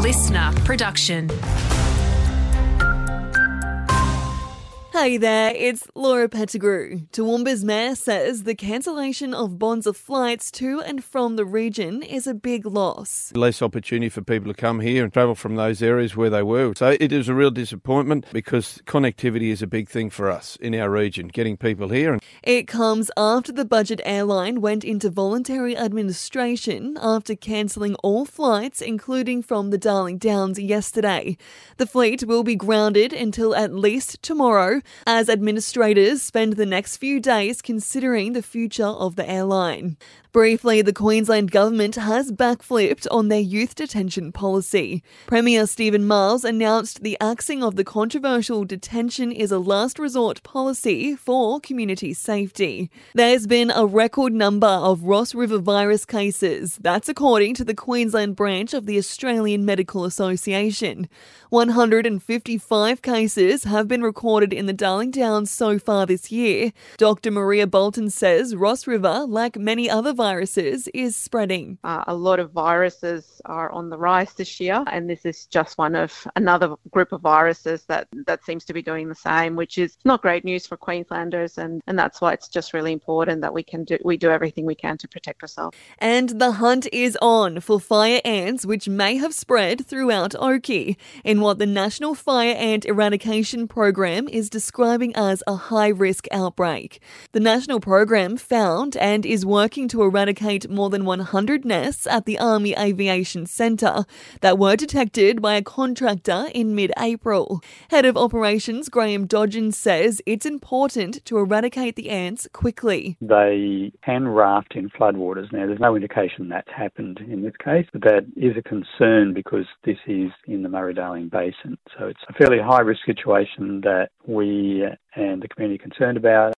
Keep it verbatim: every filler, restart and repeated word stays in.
listener production. Hey there, it's Laura Pettigrew. Toowoomba's mayor says the cancellation of Bonza flights to and from the region is a big loss. Less opportunity for people to come here and travel from those areas where they were. So it is a real disappointment because connectivity is a big thing for us in our region, getting people here. It comes after the budget airline went into voluntary administration after cancelling all flights, including from the Darling Downs yesterday. The fleet will be grounded until at least tomorrow, as administrators spend the next few days considering the future of the airline. Briefly, the Queensland government has backflipped on their youth detention policy. Premier Stephen Miles announced the axing of the controversial detention is a last resort policy for community safety. There's been a record number of Ross River virus cases. That's according to the Queensland branch of the Australian Medical Association. one hundred fifty-five cases have been recorded in the Darling Downs so far this year. Doctor Maria Bolton says Ross River, like many other viruses, is spreading. Uh, a lot of viruses are on the rise this year, and this is just one of another group of viruses that, that seems to be doing the same, which is not great news for Queenslanders, and, and that's why it's just really important that we can do we do everything we can to protect ourselves. And the hunt is on for fire ants, which may have spread throughout Oakey, in what the National Fire Ant Eradication Program is describing as a high-risk outbreak. The national program found and is working to eradicate more than one hundred nests at the Army Aviation Centre that were detected by a contractor in mid-April. Head of Operations Graham Dodgen says it's important to eradicate the ants quickly. They can raft in floodwaters. Now, there's no indication that's happened in this case, but that is a concern because this is in the Murray-Darling Basin. So it's a fairly high-risk situation that we and the community are concerned about.